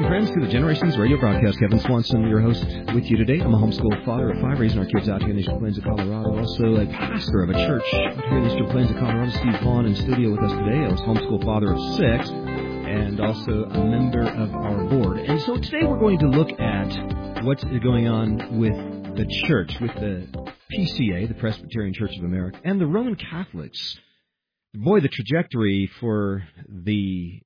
friends, to the Generations Radio broadcast. Kevin Swanson, your host, with you today. I'm a homeschool father of 5, raising our kids out here in the Eastern Plains of Colorado. Also a pastor of a church out here in the Eastern Plains of Colorado. Steve Vaughn in studio with us today. I was homeschool father of 6 and also a member of our board. And so today we're going to look at what's going on with the church, with the PCA, the Presbyterian Church of America, and the Roman Catholics. Boy, the trajectory for the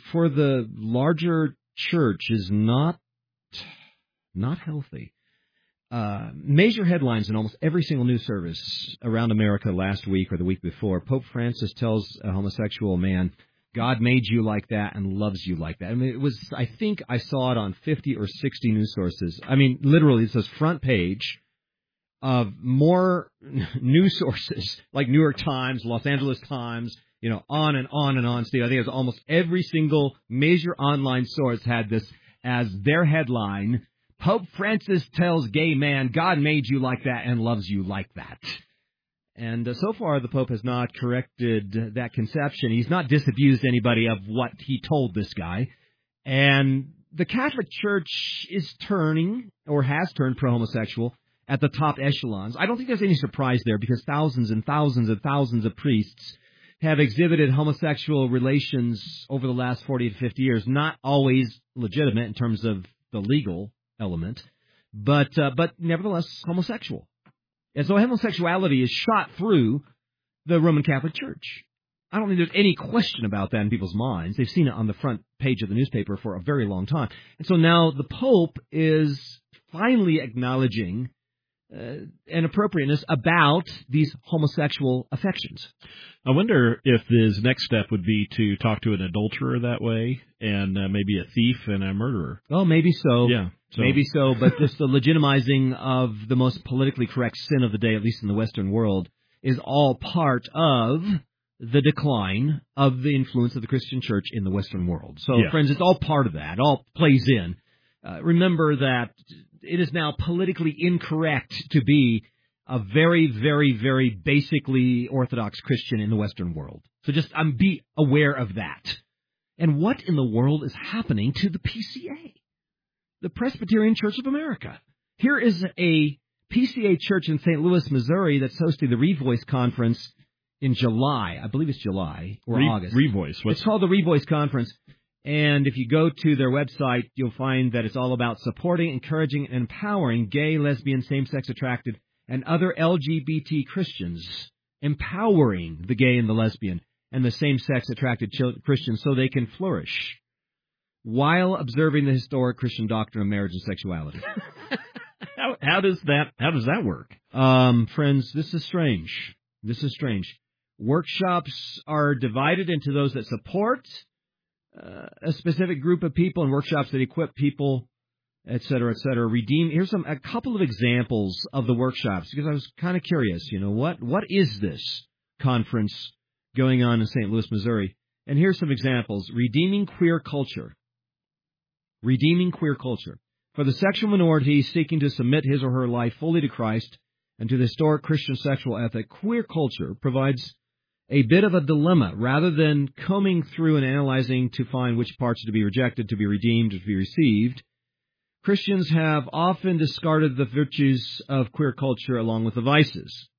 larger church is not healthy. Major headlines in almost every single news service around America last week or the week before. Pope Francis tells a homosexual man, God made you like that and loves you like that. I mean, I think I saw it on 50 or 60 news sources. I mean, literally, it says front page of more news sources like New York Times, Los Angeles Times, on and on and on, Steve. I think it was almost every single major online source had this as their headline. Pope Francis tells gay man, God made you like that and loves you like that. And so far, the Pope has not corrected that conception. He's not disabused anybody of what he told this guy. And the Catholic Church is turning, or has turned pro-homosexual at the top echelons. I don't think there's any surprise there because thousands and thousands and thousands of priests have exhibited homosexual relations over the last 40 to 50 years, not always legitimate in terms of the legal element, but nevertheless homosexual. And so homosexuality is shot through the Roman Catholic Church. I don't think there's any question about that in people's minds. They've seen it on the front page of the newspaper for a very long time. And so now the Pope is finally acknowledging an appropriateness about these homosexual affections. I wonder if his next step would be to talk to an adulterer that way and maybe a thief and a murderer. Oh, maybe so. Yeah. Maybe so, but just the legitimizing of the most politically correct sin of the day, at least in the Western world, is all part of the decline of the influence of the Christian church in the Western world. So, Friends, it's all part of that. It all plays in. Remember that it is now politically incorrect to be a very, very, very basically Orthodox Christian in the Western world. So just be aware of that. And what in the world is happening to the PCA, the Presbyterian Church of America? Here is a PCA church in St. Louis, Missouri that's hosting the Revoice Conference in July. I believe it's July or August. Revoice. It's called the Revoice Conference. And if you go to their website, you'll find that it's all about supporting, encouraging, and empowering gay, lesbian, same-sex attracted, and other LGBT Christians, empowering the gay and the lesbian and the same-sex attracted Christians so they can flourish while observing the historic Christian doctrine of marriage and sexuality. How does that work? Friends, this is strange. Workshops are divided into those that support a specific group of people and workshops that equip people, et cetera, et cetera. Here's a couple of examples of the workshops because I was kind of curious. What is this conference going on in St. Louis, Missouri? And here's some examples. Redeeming queer culture. For the sexual minority seeking to submit his or her life fully to Christ and to the historic Christian sexual ethic, queer culture provides a bit of a dilemma. Rather than combing through and analyzing to find which parts are to be rejected, to be redeemed, or to be received, Christians have often discarded the virtues of queer culture along with the vices.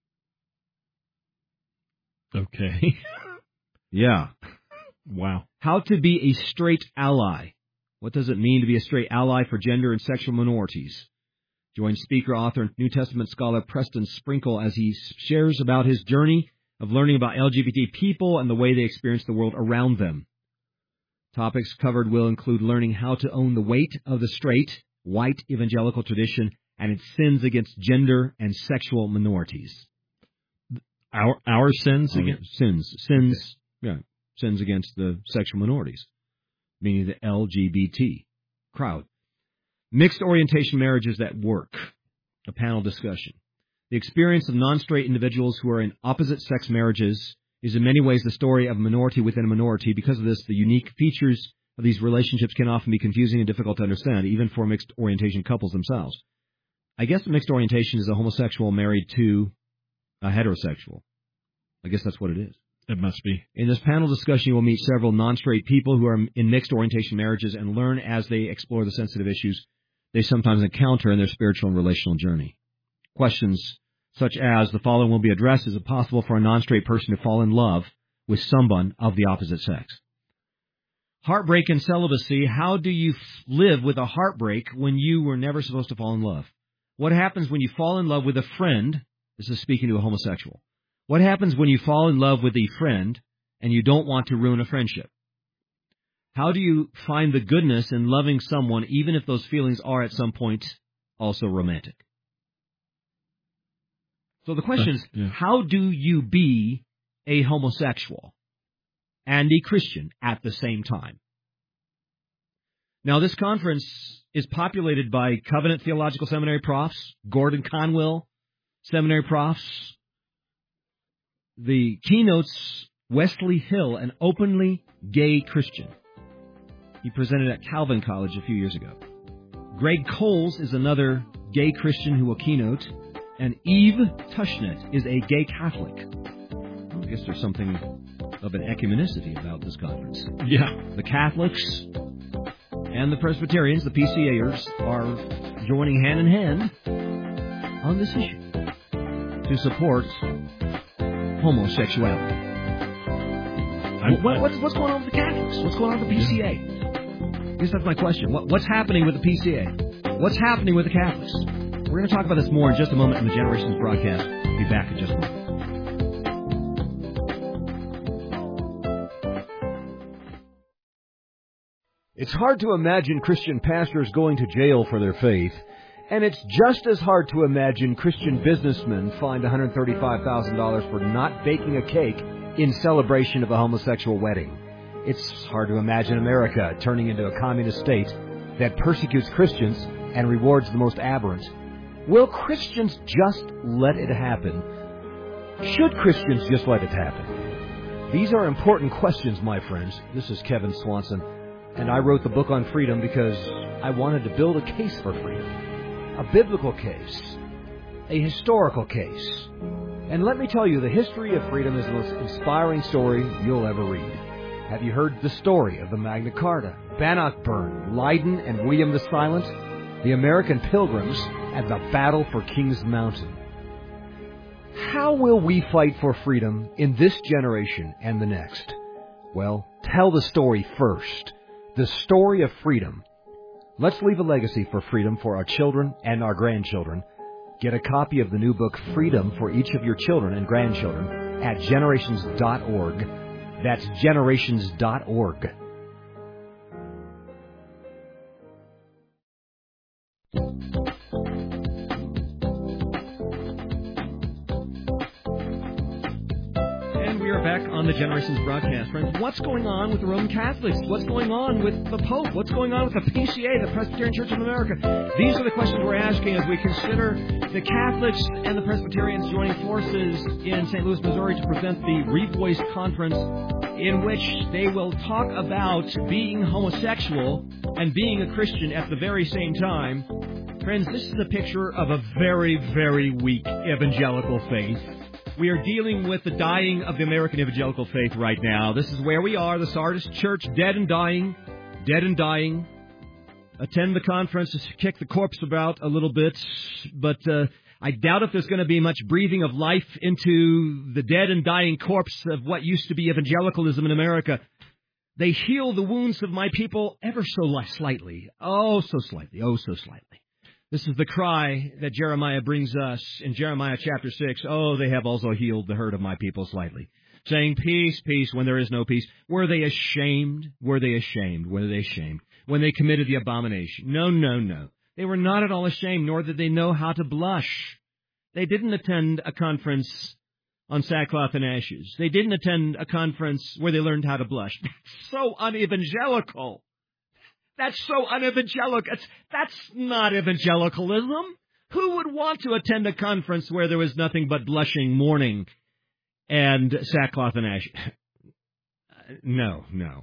Okay. Yeah. Wow. How to be a straight ally. What does it mean to be a straight ally for gender and sexual minorities? Join speaker, author, and New Testament scholar Preston Sprinkle as he shares about his journey of learning about LGBT people and the way they experience the world around them. Topics covered will include learning how to own the weight of the straight, white evangelical tradition and its sins against gender and sexual minorities. Our sins against? Sins. Okay. Yeah. Sins against the sexual minorities, meaning the LGBT crowd. Mixed orientation marriages that work. A panel discussion. The experience of non-straight individuals who are in opposite-sex marriages is in many ways the story of a minority within a minority. Because of this, the unique features of these relationships can often be confusing and difficult to understand, even for mixed orientation couples themselves. I guess a mixed orientation is a homosexual married to a heterosexual. I guess that's what it is. It must be. In this panel discussion, you will meet several non-straight people who are in mixed orientation marriages and learn as they explore the sensitive issues they sometimes encounter in their spiritual and relational journey. Questions such as the following will be addressed. Is it possible for a non-straight person to fall in love with someone of the opposite sex? Heartbreak and celibacy. How do you live with a heartbreak when you were never supposed to fall in love? What happens when you fall in love with a friend? This is speaking to a homosexual. What happens when you fall in love with a friend and you don't want to ruin a friendship? How do you find the goodness in loving someone even if those feelings are at some point also romantic? So the question is, how do you be a homosexual and a Christian at the same time? Now, this conference is populated by Covenant Theological Seminary profs, Gordon Conwell Seminary profs. The keynotes, Wesley Hill, an openly gay Christian. He presented at Calvin College a few years ago. Greg Coles is another gay Christian who will keynote. And Eve Tushnet is a gay Catholic. I guess there's something of an ecumenicity about this conference. Yeah. The Catholics and the Presbyterians, the PCAers, are joining hand in hand on this issue to support homosexuality. What's going on with the Catholics? What's going on with the PCA? I guess that's my question. What's happening with the PCA? What's happening with the Catholics? We're going to talk about this more in just a moment in the Generations broadcast. Be back in just a moment. It's hard to imagine Christian pastors going to jail for their faith, and it's just as hard to imagine Christian businessmen fined $135,000 for not baking a cake in celebration of a homosexual wedding. It's hard to imagine America turning into a communist state that persecutes Christians and rewards the most aberrant. Will Christians just let it happen? Should Christians just let it happen? These are important questions, my friends. This is Kevin Swanson, and I wrote the book on freedom because I wanted to build a case for freedom. A biblical case. A historical case. And let me tell you, the history of freedom is the most inspiring story you'll ever read. Have you heard the story of the Magna Carta, Bannockburn, Leiden, and William the Silent? The American Pilgrims at the Battle for Kings Mountain. How will we fight for freedom in this generation and the next? Well, tell the story first. The story of freedom. Let's leave a legacy for freedom for our children and our grandchildren. Get a copy of the new book, Freedom, for each of your children and grandchildren at generations.org. That's generations.org. And we are back on the Generations broadcast. Friends, what's going on with the Roman Catholics? What's going on with the Pope? What's going on with the PCA, the Presbyterian Church of America? These are the questions we're asking as we consider the Catholics and the Presbyterians joining forces in St. Louis, Missouri to present the Revoiced Conference, in which they will talk about being homosexual and being a Christian at the very same time. Friends, this is a picture of a very, very weak evangelical faith. We are dealing with the dying of the American evangelical faith right now. This is where we are, the Sardis Church, dead and dying, dead and dying. Attend the conference to kick the corpse about a little bit, but I doubt if there's going to be much breathing of life into the dead and dying corpse of what used to be evangelicalism in America. They heal the wounds of my people ever so slightly. Oh, so slightly. Oh, so slightly. This is the cry that Jeremiah brings us in Jeremiah chapter 6. Oh, they have also healed the hurt of my people slightly. Saying, peace, peace, when there is no peace. Were they ashamed? Were they ashamed? Were they ashamed? When they committed the abomination. No, no, no. They were not at all ashamed, nor did they know how to blush. They didn't attend a conference on sackcloth and ashes. They didn't attend a conference where they learned how to blush. That's so unevangelical. That's so unevangelical. That's not evangelicalism. Who would want to attend a conference where there was nothing but blushing, mourning, and sackcloth and ashes? No.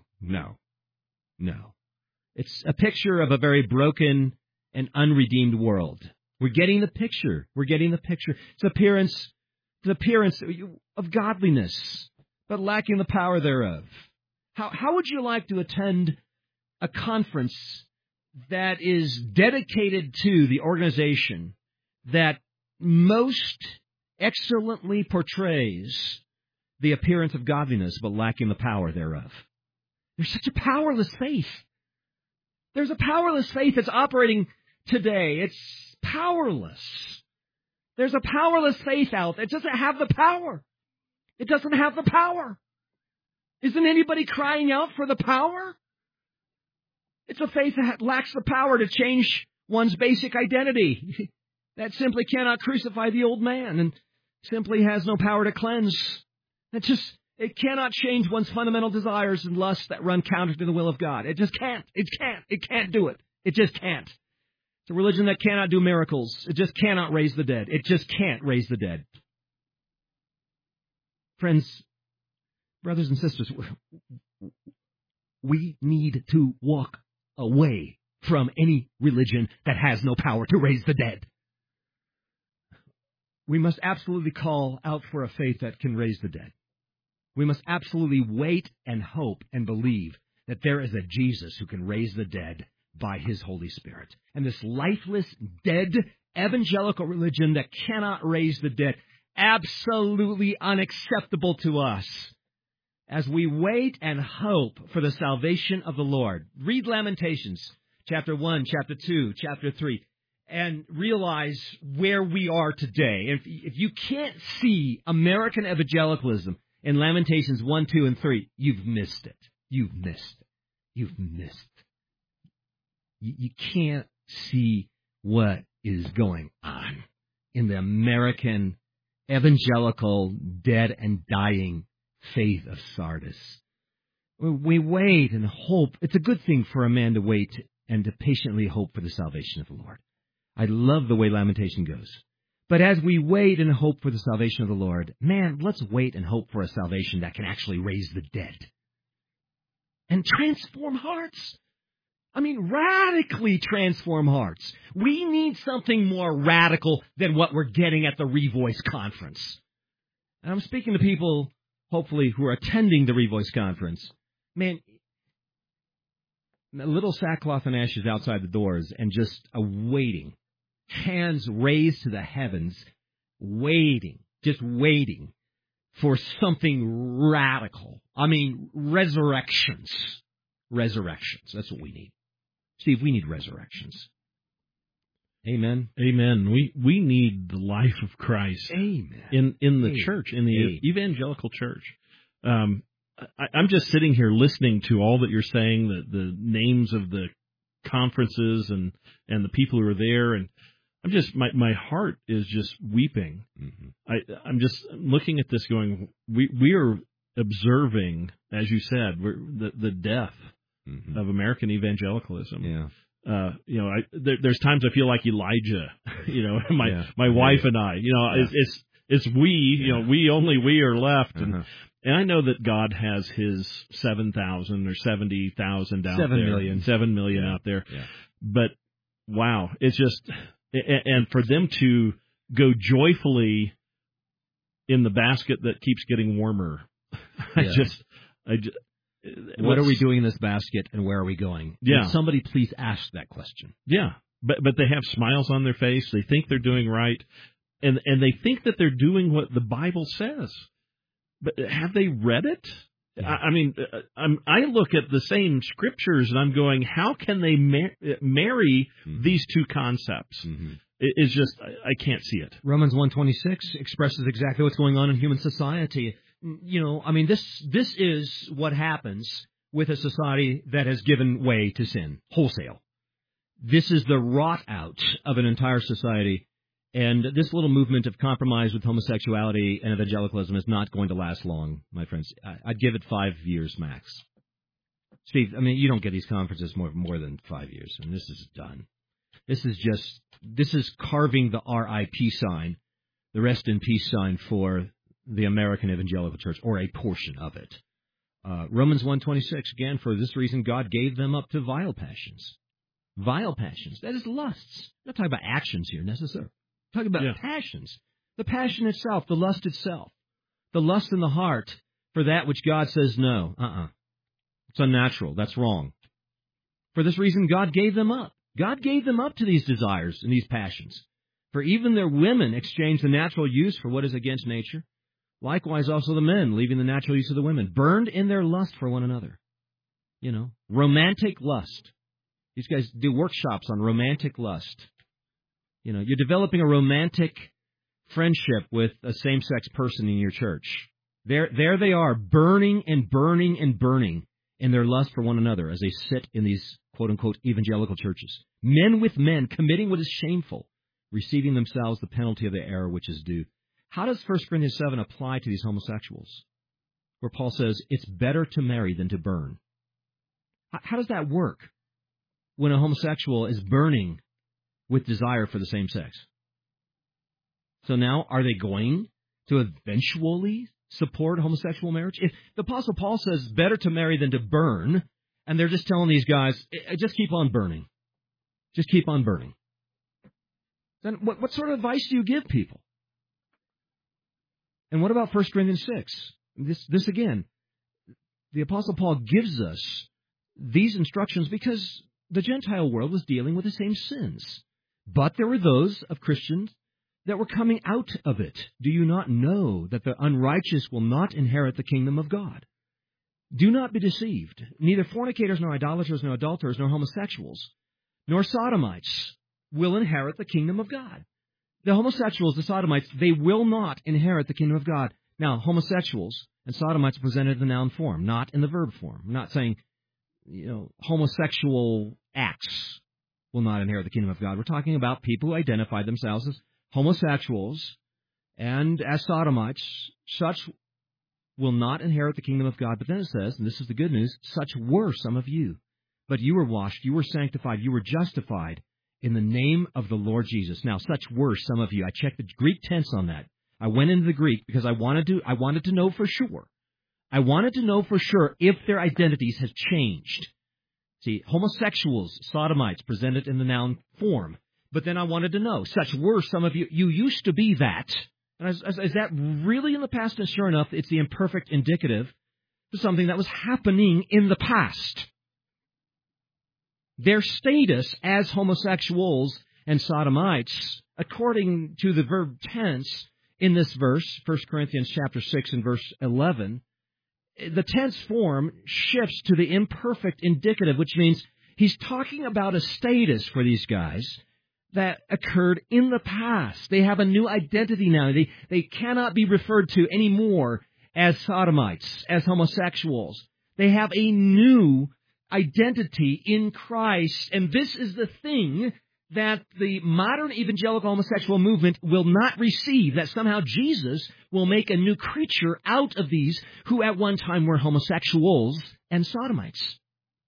It's a picture of a very broken and unredeemed world. We're getting the picture. It's the appearance of godliness. but lacking the power thereof. How would you like to attend a conference that is dedicated to the organization that most excellently portrays the appearance of godliness, but lacking the power thereof? There's such a powerless faith. There's a powerless faith that's operating today. It's powerless. There's a powerless faith out there. It doesn't have the power. It doesn't have the power. Isn't anybody crying out for the power? It's a faith that lacks the power to change one's basic identity. That simply cannot crucify the old man and simply has no power to cleanse. It cannot change one's fundamental desires and lusts that run counter to the will of God. It just can't. It can't do it. It just can't. It's a religion that cannot do miracles. It just cannot raise the dead. It just can't raise the dead. Friends, brothers and sisters, we need to walk away from any religion that has no power to raise the dead. We must absolutely call out for a faith that can raise the dead. We must absolutely wait and hope and believe that there is a Jesus who can raise the dead by His Holy Spirit. And this lifeless, dead, evangelical religion that cannot raise the dead, absolutely unacceptable to us. As we wait and hope for the salvation of the Lord, read Lamentations, chapter 1, chapter 2, chapter 3, and realize where we are today. If you can't see American evangelicalism in Lamentations 1, 2, and 3, you've missed it. You've missed it. You've missed it. You can't see what is going on in the American evangelical, dead and dying faith of Sardis. We wait and hope. It's a good thing for a man to wait and to patiently hope for the salvation of the Lord. I love the way Lamentation goes. But as we wait and hope for the salvation of the Lord, man, let's wait and hope for a salvation that can actually raise the dead and transform hearts. I mean, radically transform hearts. We need something more radical than what we're getting at the Revoice Conference. And I'm speaking to people, hopefully, who are attending the Revoice Conference. Man, a little sackcloth and ashes outside the doors and just waiting. Hands raised to the heavens, waiting, just waiting for something radical. I mean, resurrections. Resurrections. That's what we need. Steve, we need resurrections. Amen. Amen. We need the life of Christ. Amen. In the church, in the evangelical church. I'm just sitting here listening to all that you're saying, the names of the conferences and the people who are there, and I'm just my heart is just weeping. Mm-hmm. I'm just looking at this, going, we are observing, as you said, the death mm-hmm. of American evangelicalism. Yeah. There's times I feel like Elijah. My wife and I. It's we. We are left, uh-huh. and I know that God has His 7,000 or 70,000 out 7 there, million. 7 million yeah. out there. Yeah. But wow, it's just, and for them to go joyfully in the basket that keeps getting warmer. What are we doing in this basket, and where are we going? Yeah. Can somebody please ask that question? Yeah, but they have smiles on their face. They think they're doing right, and they think that they're doing what the Bible says. But have they read it? Yeah. I look at the same scriptures, and I'm going, how can they marry mm-hmm. these two concepts? Mm-hmm. It's just, I can't see it. Romans 1:26 expresses exactly what's going on in human society. This is what happens with a society that has given way to sin, wholesale. This is the rot out of an entire society, and this little movement of compromise with homosexuality and evangelicalism is not going to last long, my friends. I'd give it 5 years max. Steve, you don't get these conferences more than 5 years, and this is done. This is carving the RIP sign, the rest in peace sign for the American evangelical church, or a portion of it. Romans 1:26, again, for this reason God gave them up to vile passions. Vile passions, that is lusts. I'm not talking about actions here necessarily. I'm talking about passions. The passion itself, the lust itself. The lust in the heart for that which God says no. It's unnatural. That's wrong. For this reason, God gave them up. God gave them up to these desires and these passions. For even their women exchanged the natural use for what is against nature. Likewise also the men, leaving the natural use of the women, burned in their lust for one another. Romantic lust. These guys do workshops on romantic lust. You're developing a romantic friendship with a same-sex person in your church. There they are, burning and burning and burning in their lust for one another as they sit in these quote-unquote evangelical churches. Men with men committing what is shameful, receiving themselves the penalty of the error which is due. How does 1 Corinthians 7 apply to these homosexuals? Where Paul says, it's better to marry than to burn. How does that work when a homosexual is burning with desire for the same sex? So now, are they going to eventually support homosexual marriage? If the Apostle Paul says better to marry than to burn, and they're just telling these guys, just keep on burning. Just keep on burning. Then what sort of advice do you give people? And what about 1 Corinthians 6? This again, the Apostle Paul gives us these instructions because the Gentile world was dealing with the same sins. But there were those of Christians that were coming out of it. Do you not know that the unrighteous will not inherit the kingdom of God? Do not be deceived. Neither fornicators, nor idolaters, nor adulterers, nor homosexuals, nor sodomites will inherit the kingdom of God. The homosexuals, the sodomites, they will not inherit the kingdom of God. Now, homosexuals and sodomites are presented in the noun form, not in the verb form. I'm not saying, homosexual acts will not inherit the kingdom of God. We're talking about people who identify themselves as homosexuals and as sodomites. Such will not inherit the kingdom of God. But then it says, and this is the good news, such were some of you. But you were washed, you were sanctified, you were justified in the name of the Lord Jesus. Now, such were some of you. I checked the Greek tense on that. I went into the Greek because I wanted to know for sure. I wanted to know for sure if their identities have changed. See, homosexuals, sodomites, presented in the noun form. But then I wanted to know, such were some of you. You used to be that. And is that really in the past? And sure enough, it's the imperfect indicative to something that was happening in the past. Their status as homosexuals and sodomites, according to the verb tense in this verse, 1 Corinthians chapter 6 and verse 11, the tense form shifts to the imperfect indicative, which means he's talking about a status for these guys that occurred in the past. They have a new identity now. They cannot be referred to anymore as sodomites, as homosexuals. They have a new identity in Christ. And this is the thing that the modern evangelical homosexual movement will not receive, that somehow Jesus will make a new creature out of these who at one time were homosexuals and sodomites.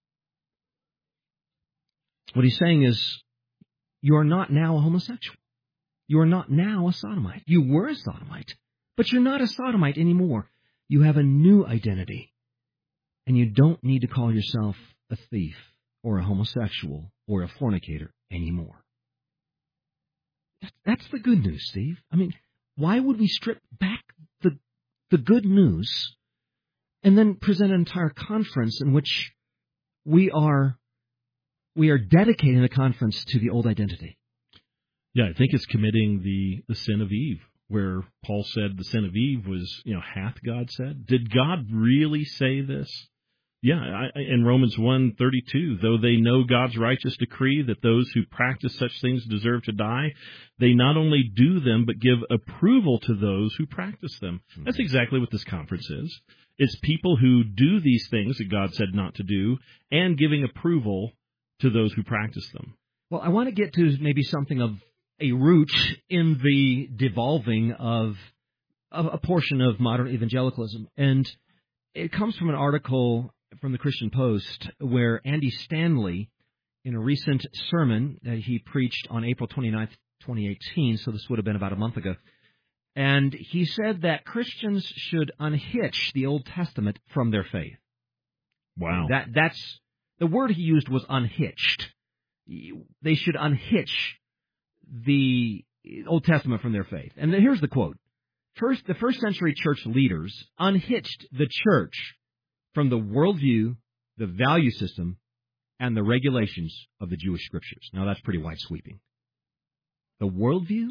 What he's saying is, you are not now a homosexual. You are not now a sodomite. You were a sodomite, but you're not a sodomite anymore. You have a new identity. And you don't need to call yourself a thief or a homosexual or a fornicator anymore. That's the good news, Steve. I mean, why would we strip back the good news and then present an entire conference in which we are dedicating the conference to the old identity? Yeah, I think it's committing the sin of Eve, where Paul said the sin of Eve was, hath God said? Did God really say this? Yeah, in Romans 1:32, though they know God's righteous decree that those who practice such things deserve to die, they not only do them, but give approval to those who practice them. Mm-hmm. That's exactly what this conference is. It's people who do these things that God said not to do, and giving approval to those who practice them. Well, I want to get to maybe something of a root in the devolving of a portion of modern evangelicalism. And it comes from an article from the Christian Post where Andy Stanley, in a recent sermon that he preached on April 29th, 2018, so this would have been about a month ago, and he said that Christians should unhitch the Old Testament from their faith. Wow. That's the word he used was unhitched. They should unhitch the Old Testament from their faith. And here's the quote. the first century church leaders unhitched the church from the worldview, the value system, and the regulations of the Jewish scriptures. Now, that's pretty wide-sweeping. The worldview,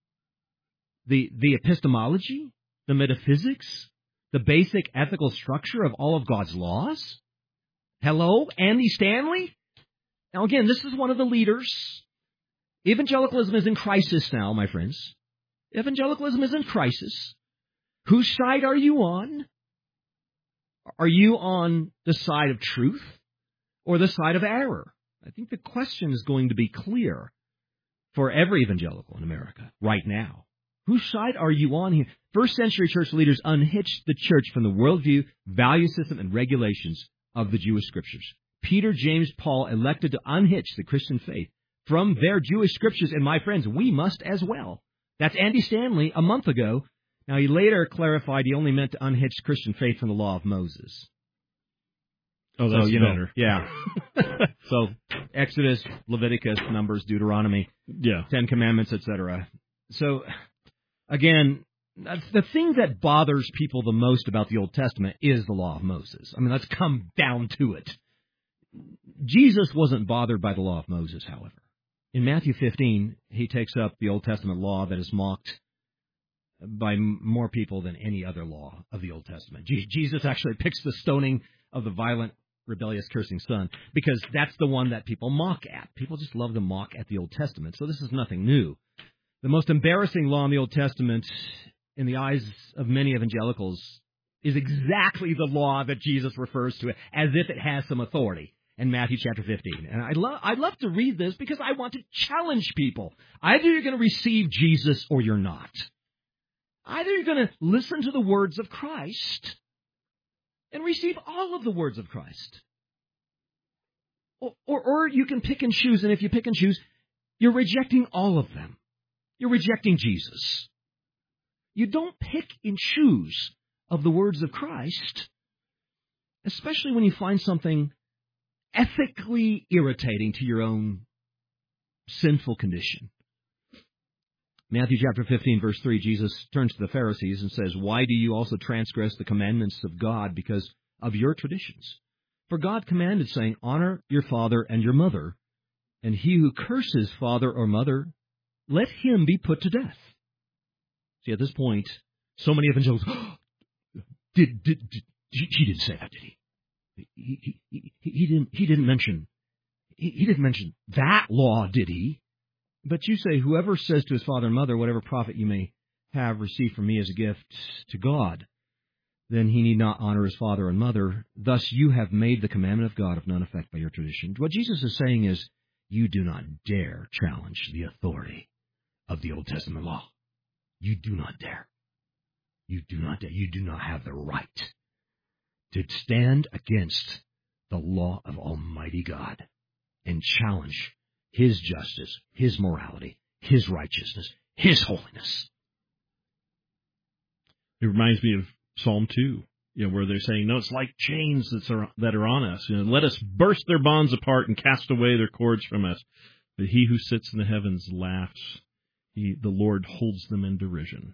the epistemology, the metaphysics, the basic ethical structure of all of God's laws. Hello, Andy Stanley? Now, again, this is one of the leaders. Evangelicalism is in crisis now, my friends. Evangelicalism is in crisis. Whose side are you on? Are you on the side of truth or the side of error? I think the question is going to be clear for every evangelical in America right now. Whose side are you on here? First century church leaders unhitched the church from the worldview, value system, and regulations of the Jewish scriptures. Peter, James, Paul elected to unhitch the Christian faith from their Jewish scriptures, and my friends, we must as well. That's Andy Stanley a month ago. Now, he later clarified he only meant to unhitch Christian faith from the law of Moses. Oh, that's better. Yeah. So, Exodus, Leviticus, Numbers, Deuteronomy, Ten Commandments, etc. So, again, the thing that bothers people the most about the Old Testament is the law of Moses. I mean, let's come down to it. Jesus wasn't bothered by the law of Moses, however. In Matthew 15, he takes up the Old Testament law that is mocked by more people than any other law of the Old Testament. Jesus actually picks the stoning of the violent, rebellious, cursing son because that's the one that people mock at. People just love to mock at the Old Testament, so this is nothing new. The most embarrassing law in the Old Testament, in the eyes of many evangelicals, is exactly the law that Jesus refers to as if it has some authority in Matthew chapter 15. And I'd love to read this because I want to challenge people. Either you're going to receive Jesus or you're not. Either you're going to listen to the words of Christ and receive all of the words of Christ. Or you can pick and choose, and if you pick and choose, you're rejecting all of them. You're rejecting Jesus. You don't pick and choose of the words of Christ, especially when you find something ethically irritating to your own sinful condition. Matthew chapter 15, verse 3, Jesus turns to the Pharisees and says, "Why do you also transgress the commandments of God because of your traditions? For God commanded, saying, 'Honor your father and your mother, and he who curses father or mother, let him be put to death.'" See, at this point, so many evangelicals, he didn't say that, did he? He didn't mention that law, did he? But you say, "Whoever says to his father and mother, whatever profit you may have received from me as a gift to God, then he need not honor his father and mother. Thus you have made the commandment of God of none effect by your tradition." What Jesus is saying is, you do not dare challenge the authority of the Old Testament law. You do not dare. You do not dare. You do not have the right to stand against the law of Almighty God and challenge His justice, His morality, His righteousness, His holiness. It reminds me of Psalm 2, where they're saying, no, it's like chains that are on us. Let us burst their bonds apart and cast away their cords from us. But he who sits in the heavens laughs. The Lord holds them in derision.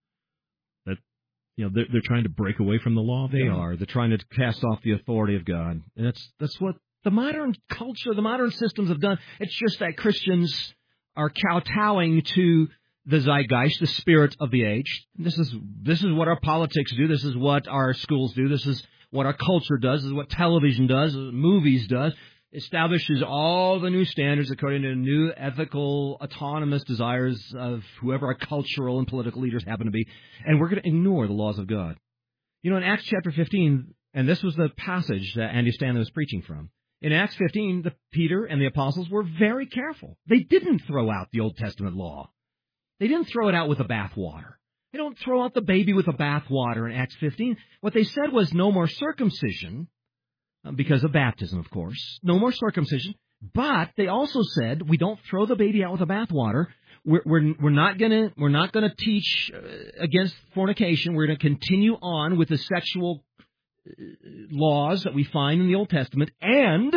They're trying to break away from the law of God. They are. They're trying to cast off the authority of God. And that's what the modern culture, the modern systems have done. It's just that Christians are kowtowing to the zeitgeist, the spirit of the age. This is what our politics do. This is what our schools do. This is what our culture does. This is what television does, movies does. Establishes all the new standards according to new ethical, autonomous desires of whoever our cultural and political leaders happen to be. And we're going to ignore the laws of God. In Acts chapter 15, and this was the passage that Andy Stanley was preaching from. In Acts 15, Peter and the apostles were very careful. They didn't throw out the Old Testament law. They didn't throw it out with the bathwater. They don't throw out the baby with the bathwater in Acts 15. What they said was no more circumcision, because of baptism, of course. No more circumcision. But they also said we don't throw the baby out with the bathwater. We're not gonna teach against fornication. We're going to continue on with the sexual laws that we find in the Old Testament, and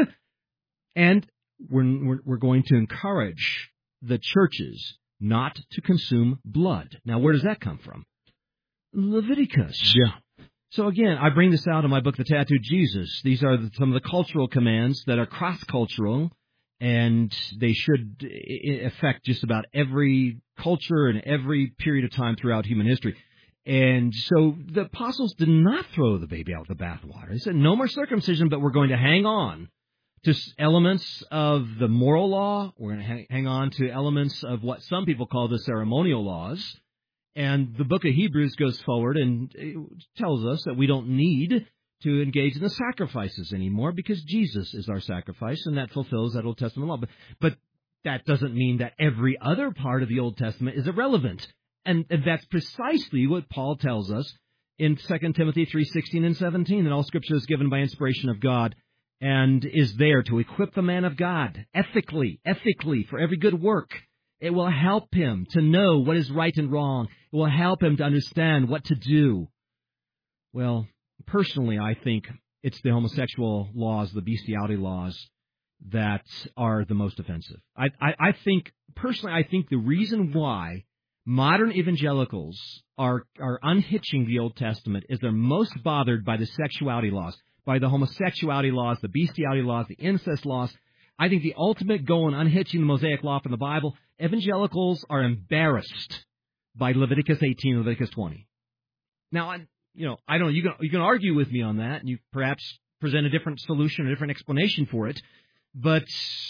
we're going to encourage the churches not to consume blood. Now, where does that come from? Leviticus. Yeah. So again, I bring this out in my book, The Tattooed Jesus. These are some of the cultural commands that are cross-cultural, and they should affect just about every culture and every period of time throughout human history. And so the apostles did not throw the baby out with the bathwater. They said, no more circumcision, but we're going to hang on to elements of the moral law. We're going to hang on to elements of what some people call the ceremonial laws. And the book of Hebrews goes forward and tells us that we don't need to engage in the sacrifices anymore because Jesus is our sacrifice, and that fulfills that Old Testament law. But that doesn't mean that every other part of the Old Testament is irrelevant. And that's precisely what Paul tells us in 2 Timothy 3:16 and 17, that all Scripture is given by inspiration of God and is there to equip the man of God ethically, for every good work. It will help him to know what is right and wrong. It will help him to understand what to do. Well, personally, I think it's the homosexual laws, the bestiality laws, that are the most offensive. I think the reason why modern evangelicals are unhitching the Old Testament is they're most bothered by the sexuality laws, by the homosexuality laws, the bestiality laws, the incest laws. I think the ultimate goal in unhitching the Mosaic law from the Bible, evangelicals are embarrassed by Leviticus 18 and Leviticus 20. Now, I don't know. You can argue with me on that, and you perhaps present a different solution, a different explanation for it. But,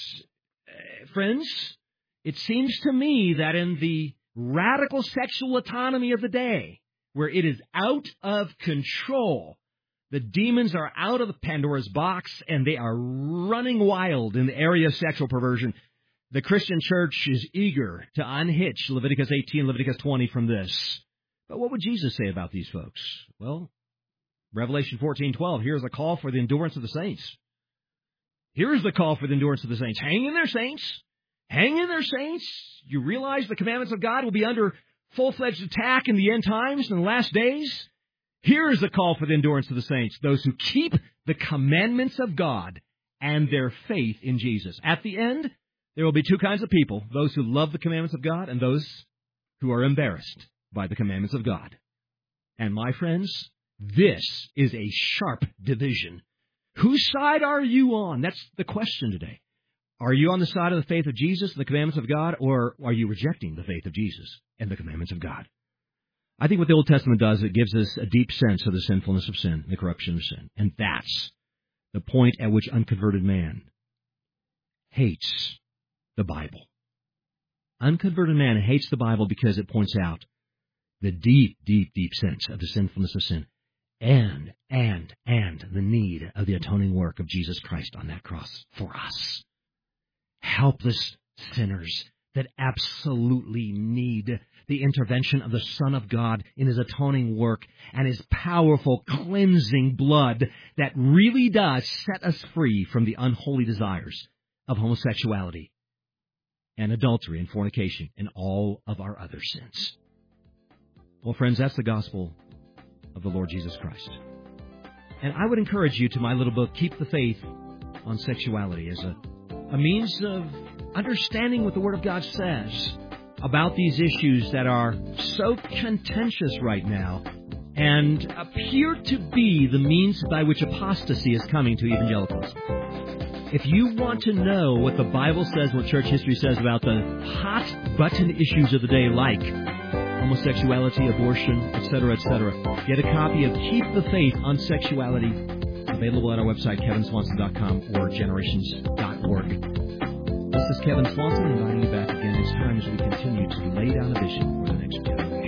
friends, it seems to me that in the radical sexual autonomy of the day, where it is out of control, the demons are out of the Pandora's box, and they are running wild in the area of sexual perversion. The Christian church is eager to unhitch Leviticus 18, Leviticus 20 from this. But what would Jesus say about these folks? Well, Revelation 14:12, here's a call for the endurance of the saints. Here's the call for the endurance of the saints. Hang in there, saints. Hang in there, saints. You realize the commandments of God will be under full-fledged attack in the end times, in the last days? Here is the call for the endurance of the saints, those who keep the commandments of God and their faith in Jesus. At the end, there will be two kinds of people, those who love the commandments of God and those who are embarrassed by the commandments of God. And my friends, this is a sharp division. Whose side are you on? That's the question today. Are you on the side of the faith of Jesus and the commandments of God, or are you rejecting the faith of Jesus and the commandments of God? I think what the Old Testament does, it gives us a deep sense of the sinfulness of sin, the corruption of sin. And that's the point at which unconverted man hates the Bible. Unconverted man hates the Bible because it points out the deep, deep, deep sense of the sinfulness of sin and the need of the atoning work of Jesus Christ on that cross for us. Helpless sinners that absolutely need the intervention of the Son of God in His atoning work and His powerful cleansing blood that really does set us free from the unholy desires of homosexuality and adultery and fornication and all of our other sins. Well, friends, that's the gospel of the Lord Jesus Christ. And I would encourage you to my little book, Keep the Faith on Sexuality, as a means of understanding what the Word of God says about these issues that are so contentious right now and appear to be the means by which apostasy is coming to evangelicals. If you want to know what the Bible says, what church history says about the hot-button issues of the day, like homosexuality, abortion, etc., get a copy of Keep the Faith on Sexuality, available at our website, kevinswanson.com or generations.org. This is Kevin Swanson inviting you back again this time as we continue to lay down a vision for the next generation.